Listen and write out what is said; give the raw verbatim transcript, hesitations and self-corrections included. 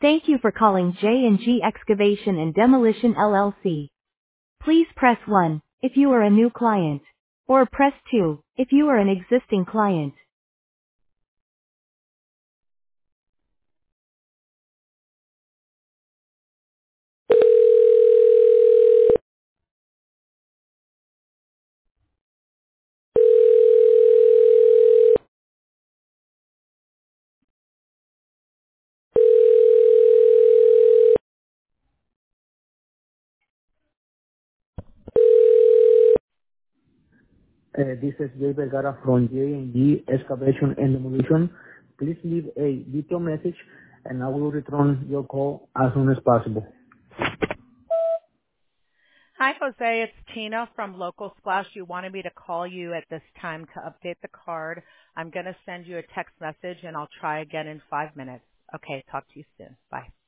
Thank you for calling J and G Excavation and Demolition L L C. Please press one if you are a new client, or press two if you are an existing client. Uh, This is Jay Vergara from J and G Excavation and Demolition. Please leave a detailed message, and I will return your call as soon as possible. Hi, Jose. It's Tina from Local Splash. You wanted me to call you at this time to update the card. I'm going to send you a text message, and I'll try again in five minutes. Okay, talk to you soon. Bye.